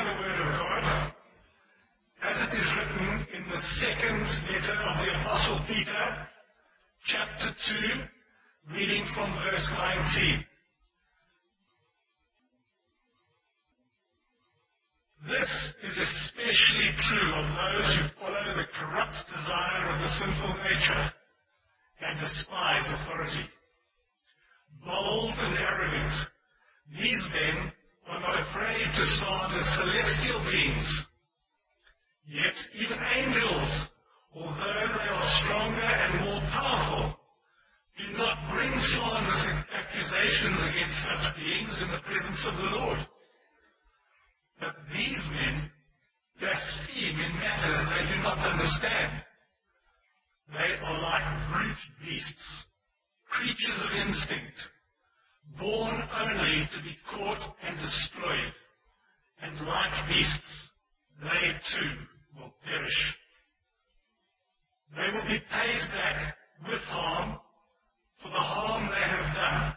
hear the word of God, as it is written in the second letter of the Apostle Peter, chapter 2, reading from verse 19. This is especially true of those who follow the corrupt desire of the sinful nature and despise authority. Bold and arrogant, these men are not afraid to slander celestial beings. Yet even angels, although they are stronger and more powerful, do not bring slanderous accusations against such beings in the presence of the Lord. But these men blaspheme in matters they do not understand. They are like brute beasts, creatures of instinct, born only to be caught and destroyed, and like beasts, they too will perish. They will be paid back with harm for the harm they have done.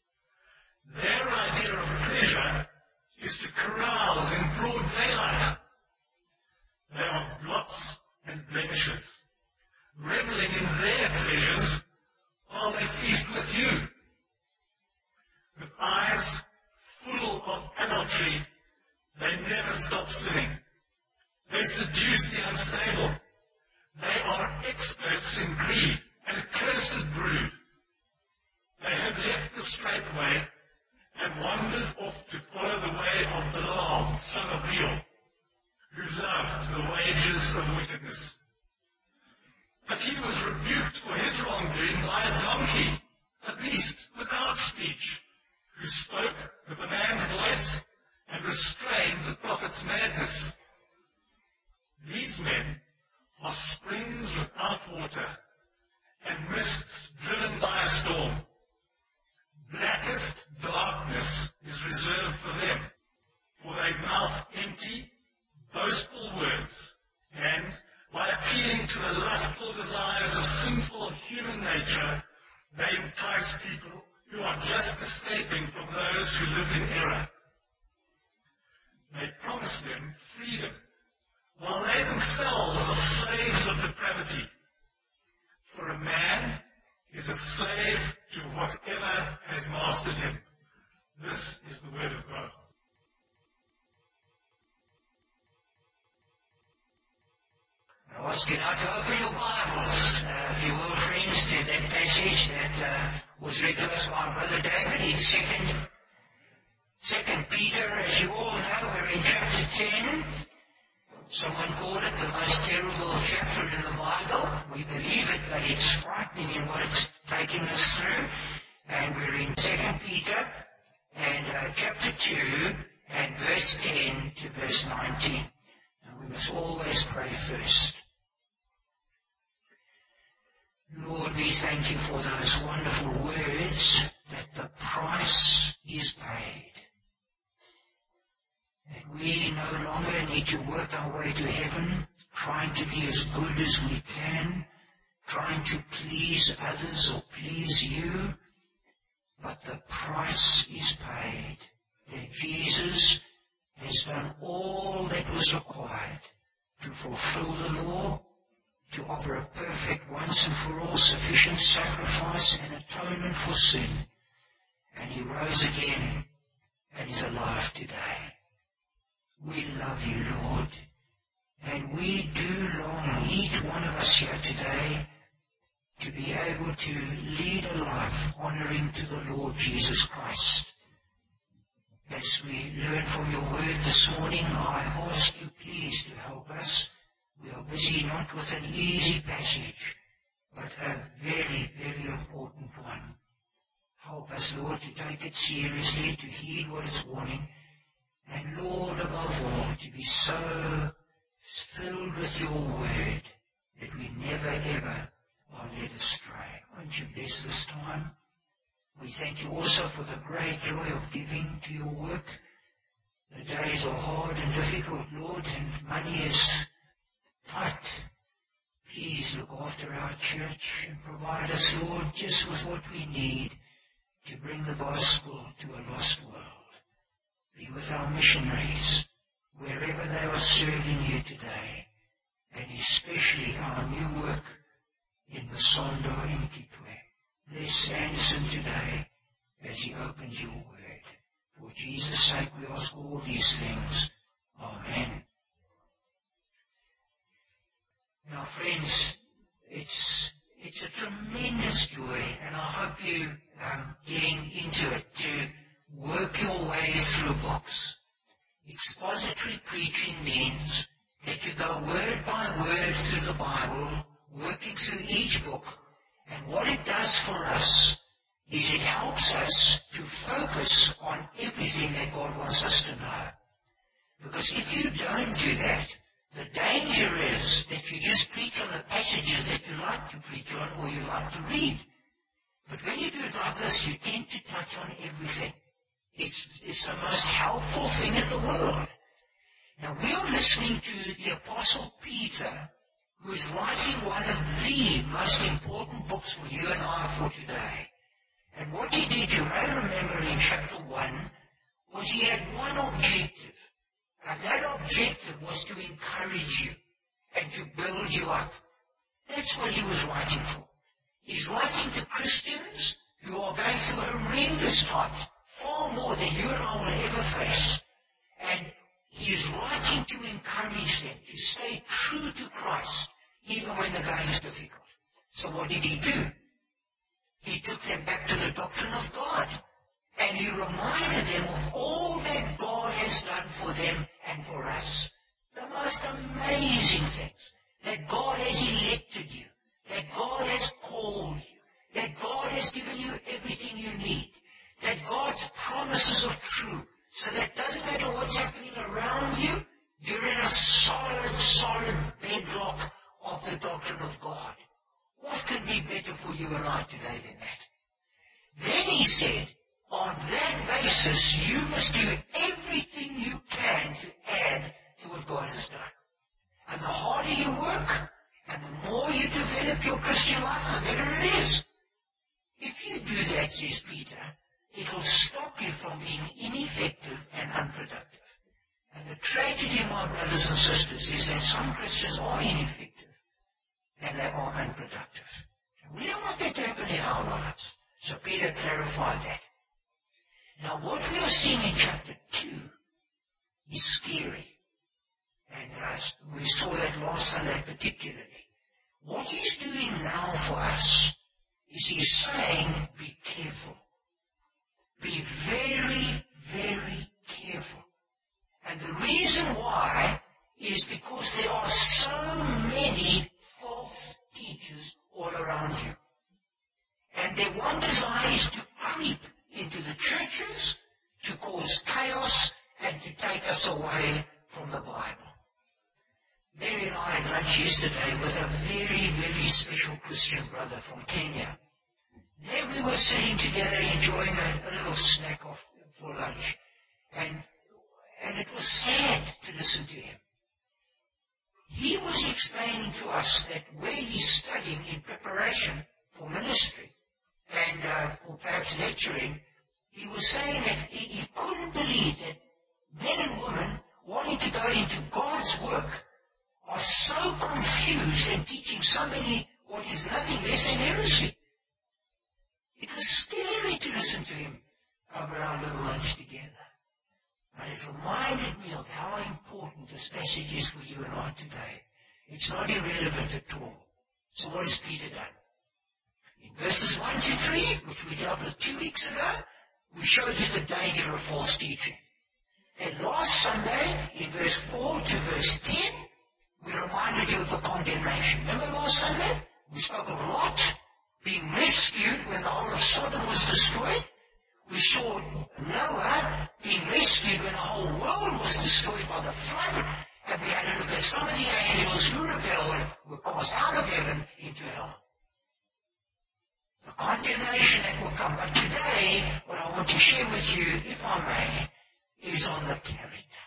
Their idea of pleasure is to carouse in broad daylight. They are blots and blemishes, reveling in their pleasures while they feast with you. With eyes full of adultery, they never stop sinning. They seduce the unstable. They are experts in greed, an accursed brood. They have left the straight way and wandered off to follow the way of Balaam, son of Beor, who loved the wages of wickedness. But he was rebuked for his wrongdoing by a donkey, a beast without speech, who spoke with a man's voice and restrained the prophet's madness. These men are springs without water and mists driven by a storm. Blackest darkness is reserved for them, for they mouth empty, boastful words, and by appealing to the lustful desires of sinful human nature, they entice people who are just escaping from those who live in error. They promise them freedom, while they themselves are slaves of depravity. For a man is a slave to whatever has mastered him. This is the word of God. I ask you now to open your Bibles, if you will, friends, to that passage that was read to us by Brother David in Second Peter. As you all know, we're in chapter 10. Someone called it the most terrible chapter in the Bible. We believe it, but it's frightening in what it's taking us through. And we're in 2 Peter and chapter 2 and verse 10 to verse 19. And we must always pray first. Lord, we thank you for those wonderful words that the price is paid. That we no longer need to work our way to heaven, trying to be as good as we can, trying to please others or please you, but the price is paid. That Jesus has done all that was required to fulfill the law, to offer a perfect once and for all sufficient sacrifice and atonement for sin. And he rose again and is alive today. We love you, Lord, and we do long, each one of us here today, to be able to lead a life honoring to the Lord Jesus Christ. As we learn from your word this morning, I ask you please to help us. We are busy not with an easy passage, but a very, very important one. Help us, Lord, to take it seriously, to heed what it's warning, and Lord, above all, to be so filled with your word that we never, ever are led astray. Won't you bless this time? We thank you also for the great joy of giving to your work. The days are hard and difficult, Lord, and money is tight. Please look after our church and provide us, Lord, just with what we need to bring the gospel to a lost world. Be with our missionaries. wherever they are serving you today, and especially our new work in Masondo in Kitwe. Bless Anderson today as he opens your word. For Jesus' sake we ask all these things. Amen. Now friends, it's a tremendous joy, and I hope you getting into it to work your way through books. Expository preaching means that you go word by word through the Bible, working through each book, and what it does for us is it helps us to focus on everything that God wants us to know. Because if you don't do that, the danger is that you just preach on the passages that you like to preach on or you like to read. But when you do it like this, you tend to touch on everything. It's the most helpful thing in the world. Now we are listening to the Apostle Peter, who is writing one of the most important books for you and I for today. And what he did, you may remember in chapter 1, was he had one objective. And that objective was to encourage you and to build you up. That's what he was writing for. He's writing to Christians who are going through horrendous times, far more than you and I will ever face. And he is writing to encourage them to stay true to Christ, even when the going is difficult. So what did he do? He took them back to the doctrine of God. And he reminded them of all that God has done for them and for us. The most amazing things. That God has elected you. That God has called you. That God has given you everything you need. That God's promises are true. So that doesn't matter what's happening around you, you're in a solid bedrock of the doctrine of God. What could be better for you and I today than that? Then he said, on that basis, you must do everything you can to add to what God has done. And the harder you work, and the more you develop your Christian life, the better it is. If you do that, says Peter, it will stop you from being ineffective and unproductive. And the tragedy, my brothers and sisters, is that some Christians are ineffective and they are unproductive. We don't want that to happen in our lives. So Peter clarified that. Now what we are seeing in chapter 2 is scary. And we saw that last Sunday particularly. What he's doing now for us is he's saying, be careful. Be very, very careful. And the reason why is because there are so many false teachers all around you. And their one desire is to creep into the churches, to cause chaos, and to take us away from the Bible. Mary and I had lunch yesterday with a very, very special Christian brother from Kenya. There we were sitting together enjoying a little snack for lunch. And it was sad to listen to him. He was explaining to us that where he's studying in preparation for ministry and for perhaps lecturing, he was saying that he couldn't believe that men and women wanting to go into God's work are so confused and teaching somebody what is nothing less than heresy. It was scary to listen to him over our little lunch together. But it reminded me of how important this passage is for you and I today. It's not irrelevant at all. So what has Peter done? In verses 1 to 3, which we dealt with 2 weeks ago, we showed you the danger of false teaching. Then last Sunday, in verse 4 to verse 10, we reminded you of the condemnation. Remember last Sunday? We spoke of Lot being rescued when the whole of Sodom was destroyed. We saw Noah being rescued when the whole world was destroyed by the flood. And we had a look at some of the angels who rebelled and were cast out of heaven into hell. The condemnation that will come. But today, what I want to share with you, if I may, is on the character.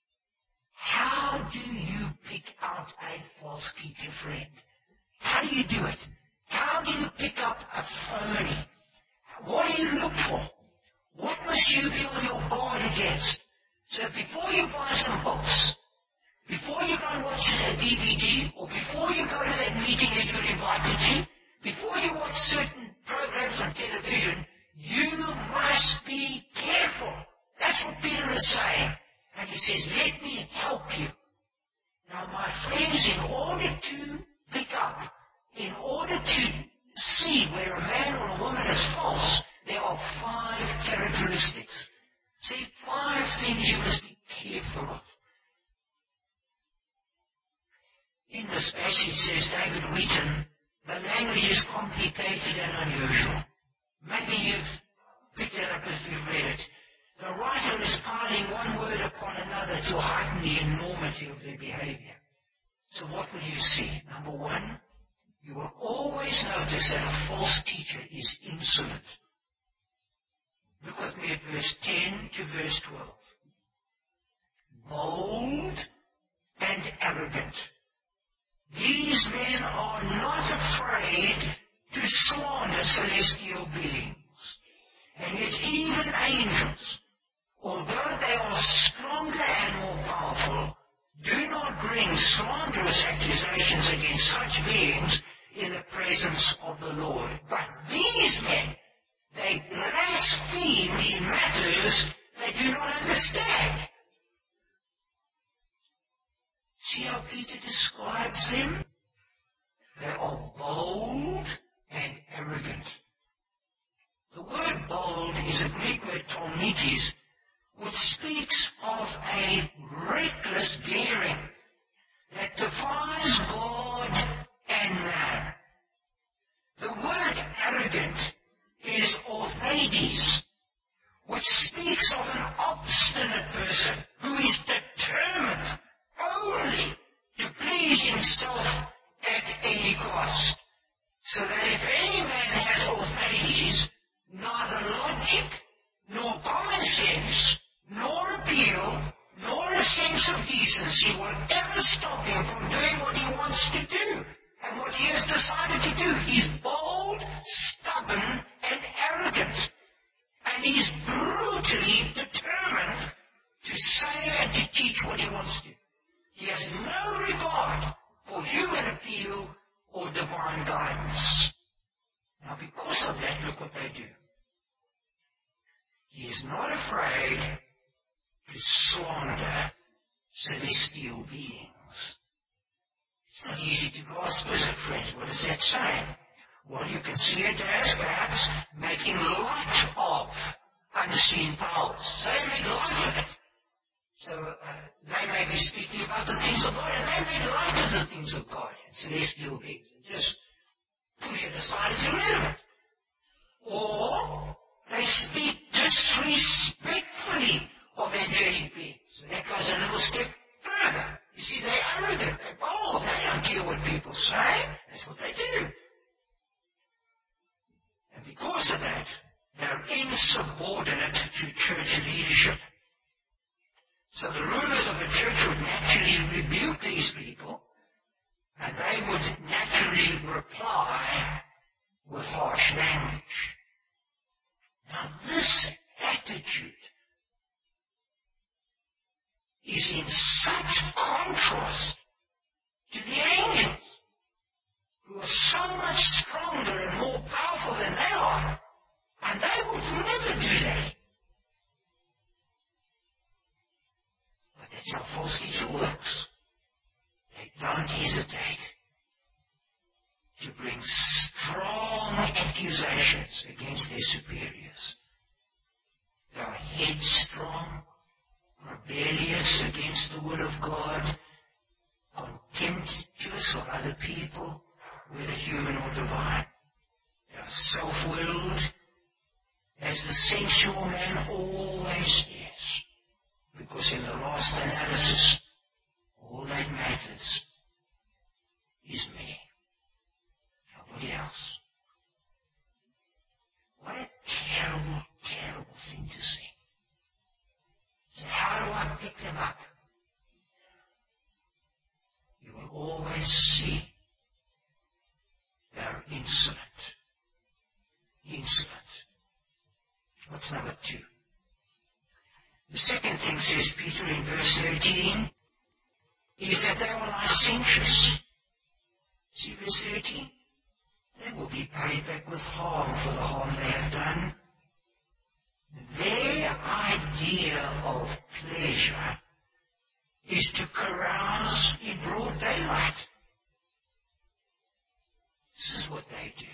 How do you pick out a false teacher, friend? How do you do it? How do you pick up a phony? What do you look for? What must you be on your guard against? So before you buy some books, before you go and watch a DVD, or before you go to that meeting that you're invited to, before you watch certain programs on television, you must be careful. That's what Peter is saying. And he says, let me help you. Now, my friends, in order to pick up, in order to see where a man or a woman is false, there are 5 characteristics. See, 5 things you must be careful of. In this passage, says David Wheaton, the language is complicated and unusual. Maybe you've picked it up if you've read it. The writer is piling one word upon another to heighten the enormity of their behavior. So what will you see? Number 1, you will always notice that a false teacher is insolent. Look with me at verse 10 to verse 12. Bold and arrogant. These men are not afraid to slander celestial beings. And yet even angels, although they are stronger and more powerful, do not bring slanderous accusations against such beings in the presence of the Lord. But these men, they blaspheme in matters they do not understand. See how Peter describes them? They are bold and arrogant. The word bold is a Greek word tolmites, which speaks of a reckless daring that defies God and man. The word arrogant is orthades, which speaks of an obstinate person who is determined only to please himself at any cost. So that if any man has orthades, neither logic, nor common sense, nor appeal, nor a sense of decency will ever stop him from doing what he wants to do and what he has decided to do. He's bold, stubborn, and arrogant. And he's brutally determined to say and to teach what he wants to. He has no regard for human appeal or divine guidance. Now, because of that, look what they do. He is not afraid to slander celestial beings. It's not easy to grasp, is it, friends? What is that saying? Well, you can see it as perhaps making light of unseen powers. So they make light of it. So they may be speaking about the things of God, and they make light of the things of God and celestial beings, and just push it aside as irrelevant. Or they speak disrespectfully of angelic beings. So that goes a little step further. You see, they're arrogant, they're bold, they don't care what people say. That's what they do. And because of that, they're insubordinate to church leadership. So the rulers of the church would naturally rebuke these people, and they would naturally reply with harsh language. Now this attitude is in such contrast to the angels, who are so much stronger and more powerful than they are, and they would never do that. But that's how false teaching works. They don't hesitate to bring strong accusations against their superiors. They are headstrong, rebellious against the will of God, contemptuous of other people, whether human or divine. They are self-willed, as the sensual man always is, because in the last analysis, all that matters is me, nobody else. What a terrible, terrible thing to see. So how do I pick them up? You will always see they're insolent. Insolent. What's number 2? The second thing, says Peter in verse 13, is that they are licentious. See verse 13? They will be paid back with harm for the harm they have done. Their idea of pleasure is to carouse in broad daylight. This is what they do.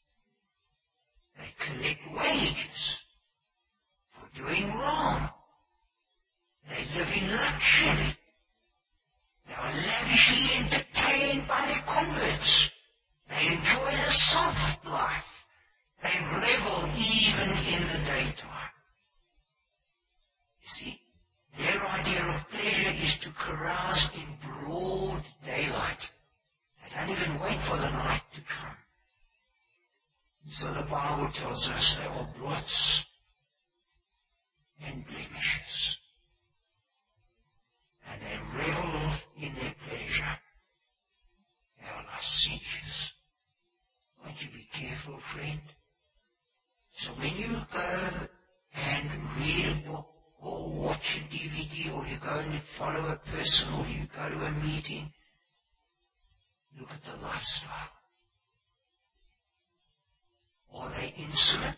They collect wages for doing wrong. They live in luxury. They are lavishly entertained by their converts. They enjoy the soft life. They revel even in the daytime. You see, their idea of pleasure is to carouse in broad daylight. They don't even wait for the night to come. And so the Bible tells us they are blots and blemishes. And they revel in their pleasure. They are licentious. Won't you be careful, friend? So when you go and read a book or watch a DVD or you go and follow a person or you go to a meeting, look at the lifestyle. Are they insolent?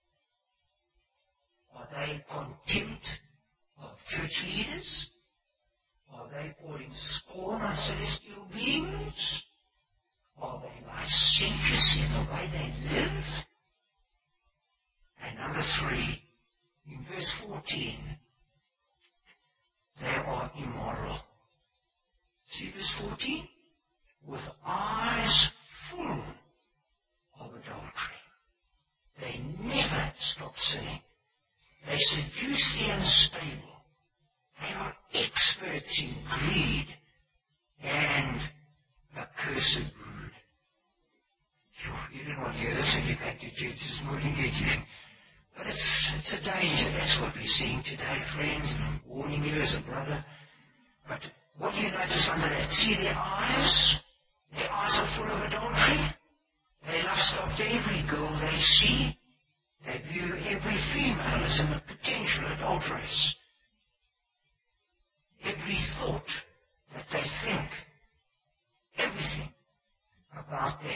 Are they contempt of church leaders? Are they pouring scorn on celestial beings? Are they licentious in the way they live? And number 3, in verse 14, they are immoral. See verse 14? With eyes full of adultery. They never stop sinning. They seduce the unstable. They are experts in greed and accursed brood. You didn't want to hear this when you came to church this morning, did you? But it's a danger. That's what we're seeing today, friends, and I'm warning you as a brother. But what do you notice under that? See their eyes? Their eyes are full of adultery. They lust after every girl they see. They view every female as a potential adulteress. Every thought that they think, everything about them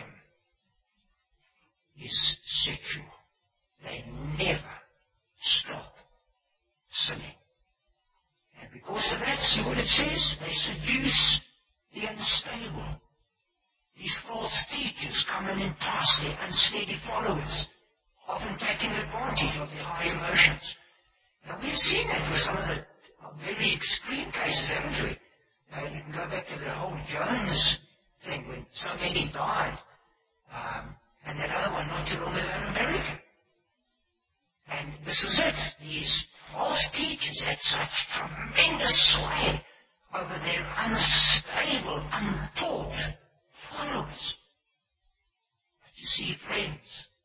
is sexual. They never stop sinning. And because of that, see what it says? They seduce the unstable. These false teachers come and entice their unsteady followers, often taking advantage of their high emotions. Now we've seen that with some of the very extreme cases, haven't we? You can go back to the whole Jones thing when so many died, and that other one not too long ago in America. And this is it. These false teachers had such tremendous sway over their unstable, untaught followers. But you see, friends,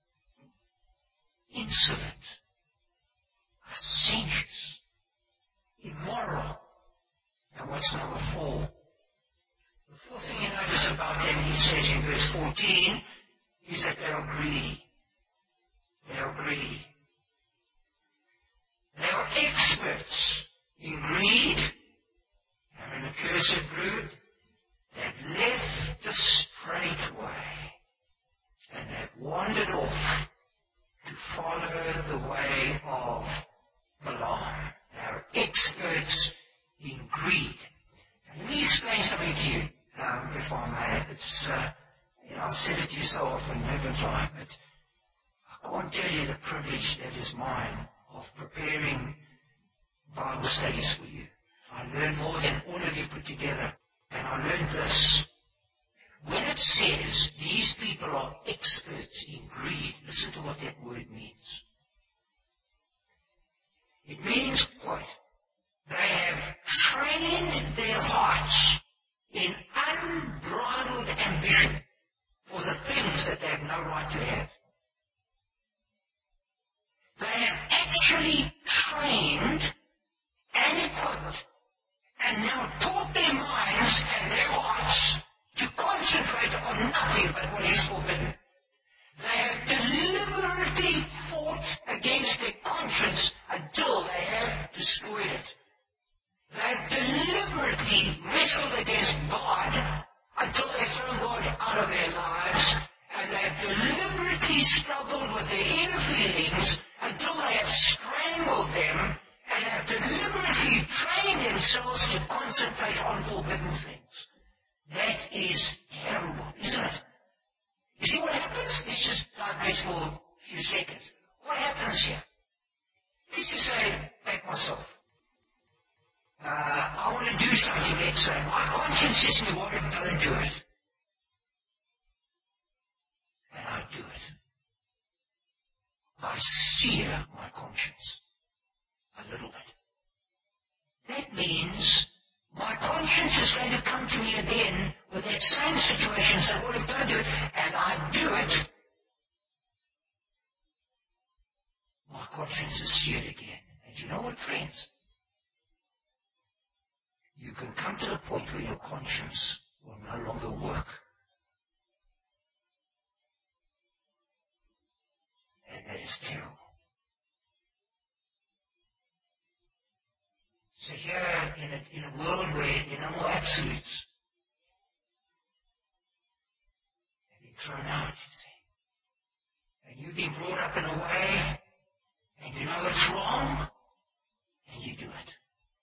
insolent, licentious, immoral. And what's number 4? The fourth thing you notice about them, he says in verse 14, is that they are greedy. They are greedy. They are experts in greed and an accursed brood. They've left the straight way and they've wandered off to follow the way of Balaam. They are experts in greed. Let me explain something to you, if I may. It's, I've said it to you so often, haven't I? But I can't tell you the privilege that is mine of preparing Bible studies for you. I learn more than all of you put together. And I learned this. When it says these people are experts in greed, listen to what that word means. It means, quote, they have trained their hearts in unbridled ambition for the things that they have no right to have. They have actually trained and equipped and now taught their minds and their hearts to concentrate on nothing but what is forbidden. They have deliberately fought against their conscience conscience until they have destroyed it. They've deliberately wrestled against God until they've thrown God out of their lives, and they've deliberately struggled with their inner feelings until they have strangled them and have deliberately trained themselves to concentrate on forbidden things. That is terrible, isn't it? You see what happens? Let's just digress for a few seconds. What happens here? Let's just say, take myself. I want to do something, let's say. My conscience says to me, "Warren, don't do it." And I do it. I sear my conscience a little bit. That means my conscience is going to come to me again with that same situation, say, "Warren, don't do it," and I do it. My conscience is seared again. And you know what, friends? You can come to the point where your conscience will no longer work. And that is terrible. So here, in a world where there are no more absolutes, you've been thrown out, you see. And you've been brought up in a way, and you know it's wrong, and you do it.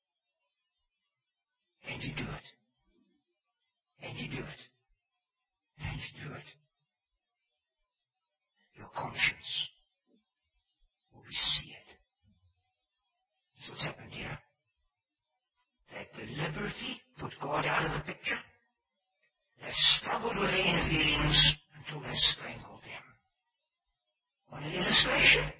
And you do it. And you do it. And you do it. Your conscience will be seared. That's what's happened here. They deliberately put God out of the picture. They've struggled with their inner feelings until they've strangled them. On an illustration,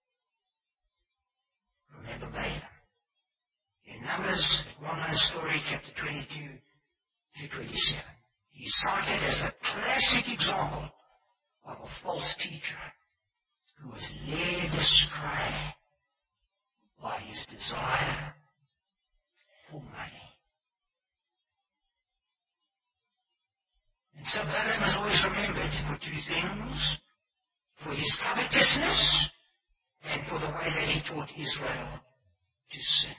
remember Balaam. In Numbers, that well-known story, chapter 22 to 27, he's cited as a classic example of a false teacher who was led astray by his desire for money. And so Balaam is always remembered for two things: for his covetousness and for the way that he taught Israel to sin.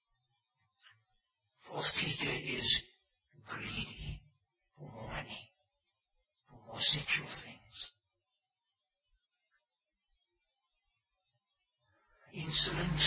False teacher is greedy for more money, for more sexual things. Insolent,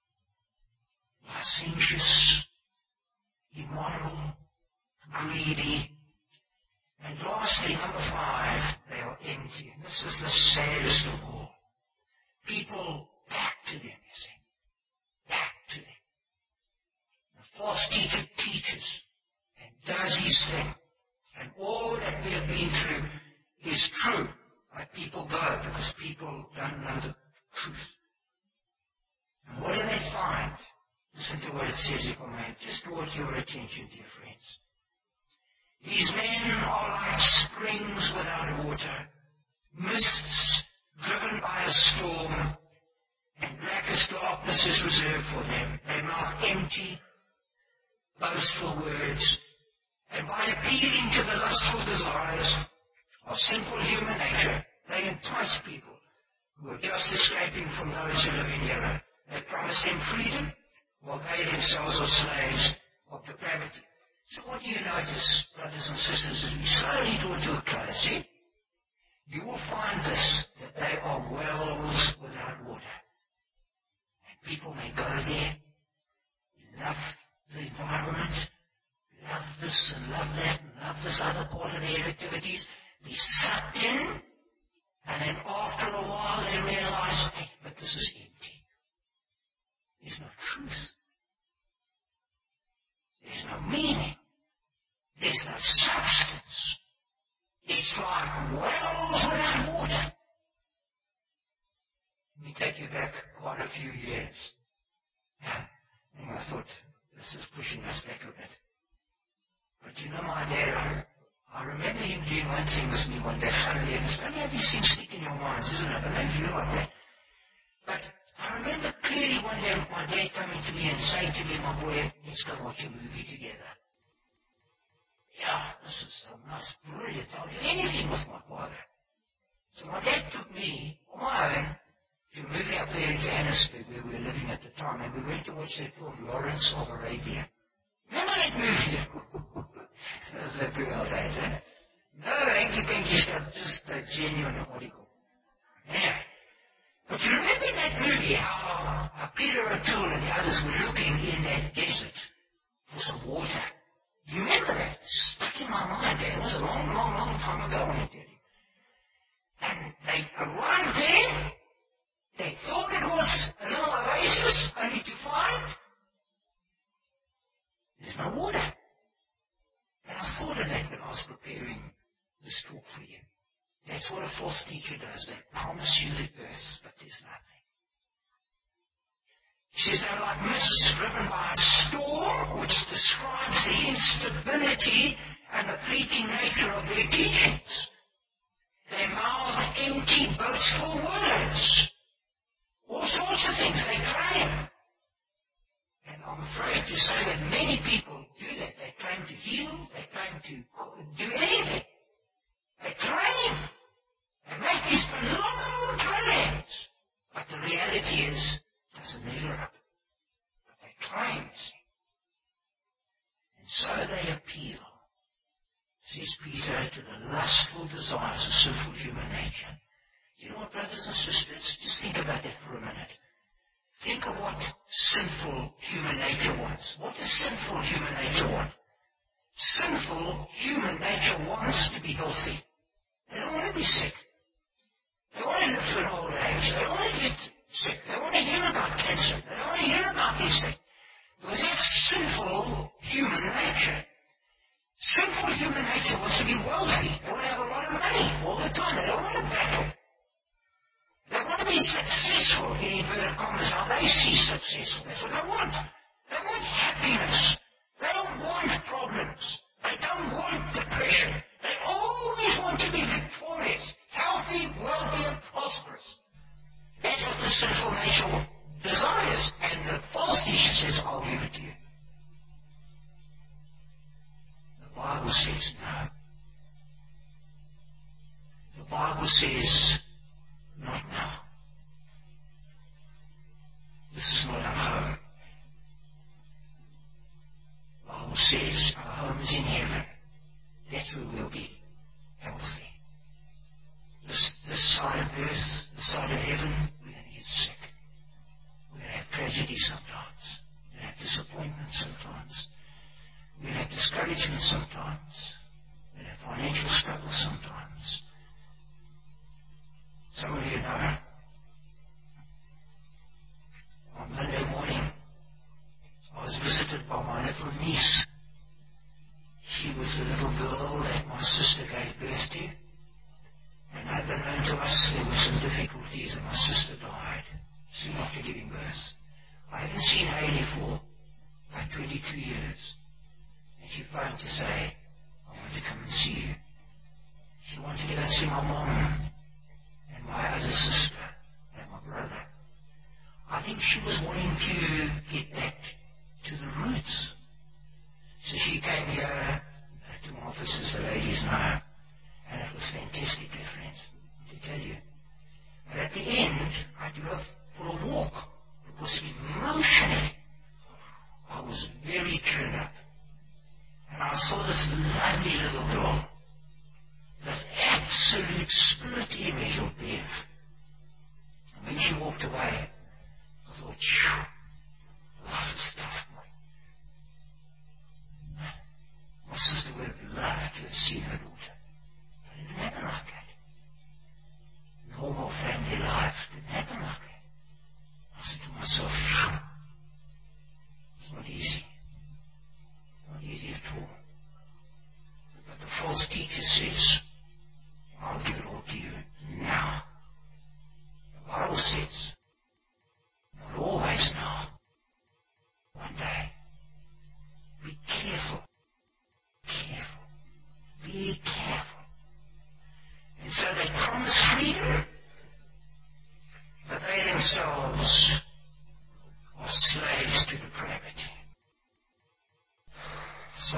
licentious, immoral, greedy. And lastly, number 5, they are empty. And this is the saddest of all. People back to them, you see. Back to them. The false teacher teaches and does his thing. And all that we have been through is true. But people go because people don't know the truth. And what do they find? Listen to what it says, if I may. Just draw your attention, dear friends. These men are like springs without water, mists driven by a storm, and blackest darkness is reserved for them. Their mouth empty, boastful words, and by appealing to the lustful desires of sinful human nature, they entice people who are just escaping from those who live in error. They promise them freedom, while they themselves are slaves of depravity. So what do you notice, brothers and sisters, as we slowly draw to a close? See? You will find this, that they are wells without water. And people may go there, love the environment, love this and love that, and love this other part of their activities, be sucked in, and then after a while they realize, hey, but this is empty. There's no truth. There's no meaning. There's no substance. It's like wells without water. Let me take you back quite a few years. And I thought, this is pushing us back a bit. But you know, my dad, I remember him doing one thing with me one day, suddenly, and it's funny how these things stick in your minds, isn't it? But maybe you're like that. But I remember clearly one day my dad coming to me and saying to me, my boy, let's go watch a movie together. Yeah, this is so nice, brilliant. I'll do anything with my father. So my dad took me on my own to a movie up there in Johannesburg where we were living at the time, and we went to watch that film, Lawrence of Arabia. Remember that movie? That was a good old days, eh? No hanky-panky stuff, just a genuine article. Anyway, but you remember in that movie how Peter O'Toole and the others were looking in that desert for some water? You remember that? It stuck in my mind. It was a long, long, long time ago, I tell you. And they arrived there. They thought it was a little oasis, only to find there's no water. And I thought of that when I was preparing this talk for you. That's what a false teacher does. They promise you the earth, but there's nothing. She says they're like mists driven by a storm, which describes the instability and the fleeting nature of their teachings. They mouth empty, boastful words. All sorts of things they claim. And I'm afraid to say that many people do that. They claim to heal. They claim to do anything. They claim. They make these phenomenal claims. But the reality is, it doesn't measure up. But they claim, see. And so they appeal, says Peter, to the lustful desires of sinful human nature. Do you know what, brothers and sisters? Just think about that for a minute. Think of what sinful human nature wants. What does sinful human nature want? Sinful human nature wants to be healthy. They don't want to be sick. They want to live to an old age. They don't want to get sick. They want to hear about cancer. They don't want to hear about these things. Because that's sinful human nature. Sinful human nature wants to be wealthy. They want to have a lot of money all the time. They don't want to battle. They want to be successful, in inverted commas, how they see successful. That's what they want. They want happiness. They don't want problems. They don't want depression. They always want to be victorious, healthy, wealthy, and prosperous. That's what the sinful nature desires. And the false teacher says, I'll give it to you. The Bible says no. The Bible says, not now. This is not our home. The Bible says our home is in heaven. That's where we'll be healthy. This side of earth, the side of heaven, we're going to get sick. We're going to have tragedy sometimes. We're going to have disappointment sometimes. We're going to have discouragement sometimes. We're going to have financial struggle sometimes. Some of you know, on Monday morning, I was visited by my little niece. She was the little girl that my sister gave birth to. And unbeknown to us, there were some difficulties and my sister died soon after giving birth. I haven't seen Hayley for about 22 years. And she phoned to say, I want to come and see you. She wanted to go and see my mom and my other sister and my brother. I think she was wanting to get back to the roots. So she came here to my office, as the ladies know, and it was fantastic, dear friends, to tell you. But at the end, I had to go for a walk, because emotionally, I was very turned up. And I saw this lovely little girl, this absolute split image of Bev. And when she walked away, I thought, phew, life is tough, boy. My sister would have loved to have seen her daughter. But it didn't happen like that. Normal family life didn't happen like that. I said to myself, phew, it's not easy. Not easy at all. But the false teacher says, I'll give it all to you now. The Bible says, not always now. One day. Be careful. Careful. Be careful. And so they promise freedom, but they themselves are slaves to depravity. So,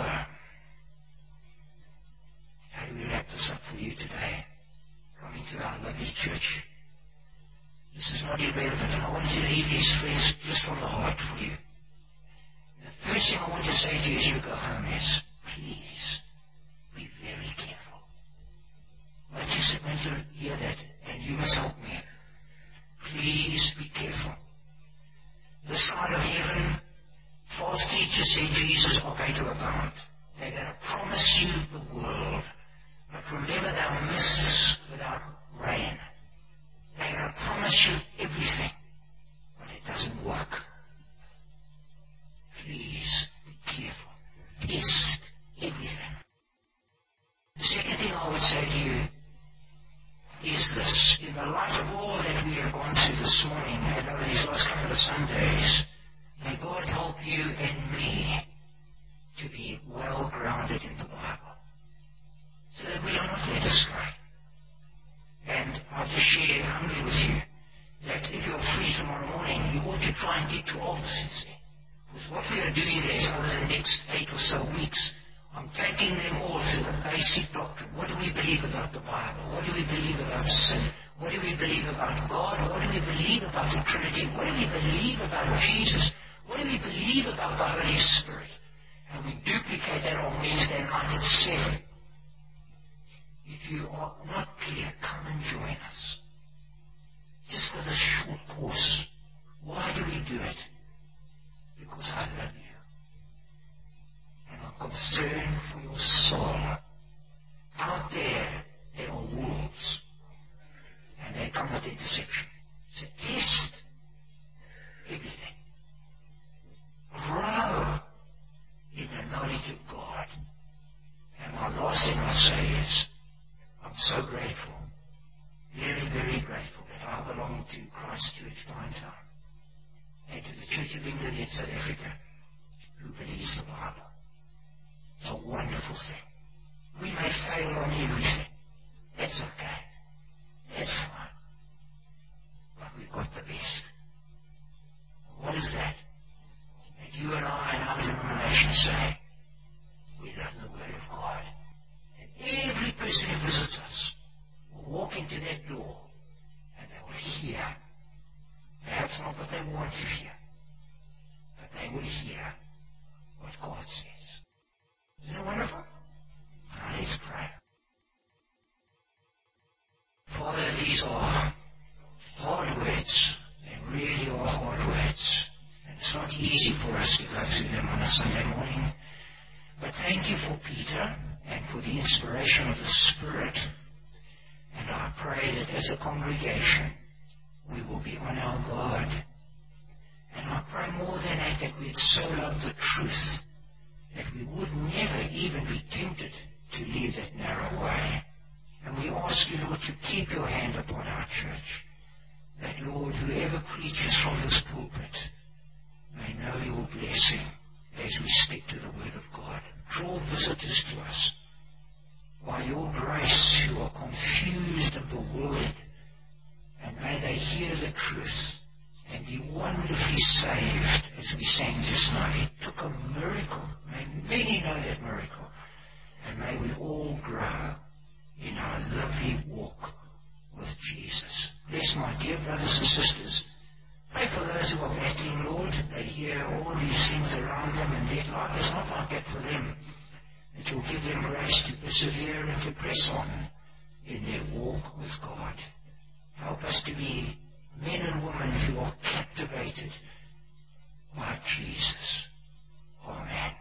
how do we wrap this up for you today? Coming to our lovely church. This is not irrelevant, and I want you to leave these phrases just from the heart for you. The first thing I want to say to you as you go home is, please be very careful. Won't you submit to hear that, and you must help me. Please be careful. This side of heaven, false teachers say Jesus are going to abound. They're going to promise you the world. But remember, they are mists without rain. They're going to promise you everything, but it doesn't work. Please be careful. Test everything. The second thing I would say to you is this. In the light of all that we have gone through this morning and over these last couple of Sundays, may God help you and me to be well grounded in the Bible, so that we are not led astray. And I'll just share humbly with you that if you're free tomorrow morning, you ought to try and get to Old Testament. Because what we are doing there is over the next 8 or so weeks, I'm taking them all through the basic doctrine. What do we believe about the Bible? What do we believe about sin? What do we believe about God? What do we believe about the Trinity? What do we believe about Jesus? What do we believe about the Holy Spirit? And we duplicate that on Wednesday night at 7. If you are not clear, come and join us. Just for this short course. Why do we do it? Because I love you. And I'm concerned for your soul. Out there are wolves. And they come with their deception. So test everything. Grow in the knowledge of God. And my last thing I'll say is, I'm so grateful, very, very grateful that I belong to Christ Church Pinetown and to the Church of England in South Africa who believes the Bible. It's a wonderful thing. We may fail on everything. That's okay. That's fine. But we've got the best. What is that? That you and I and our denomination say, we love the Word of God. Every person who visits us will walk into that door and they will hear, perhaps not what they want to hear, but they will hear what God says. Isn't it wonderful? Now let's pray. Father, these are hard words. They really are hard words. And it's not easy for us to go through them on a Sunday morning. But thank you for Peter and for the inspiration of the Spirit. And I pray that as a congregation, we will be on our guard. And I pray more than that, that we'd so love the truth, that we would never even be tempted to leave that narrow way. And we ask you, Lord, to keep your hand upon our church. That, Lord, whoever preaches from this pulpit may know your blessing as we stick to the Word of God. Draw visitors to us by your grace who are confused and bewildered, and may they hear the truth and be wonderfully saved, as we sang just now. It took a miracle. May many know that miracle, and may we all grow in our lovely walk with Jesus. Bless my dear brothers and sisters. Pray for those who are battling, Lord. They hear all these things around them, and yet life is not like that for them. That you'll give them grace to persevere and to press on in their walk with God. Help us to be men and women who are captivated by Jesus. Amen.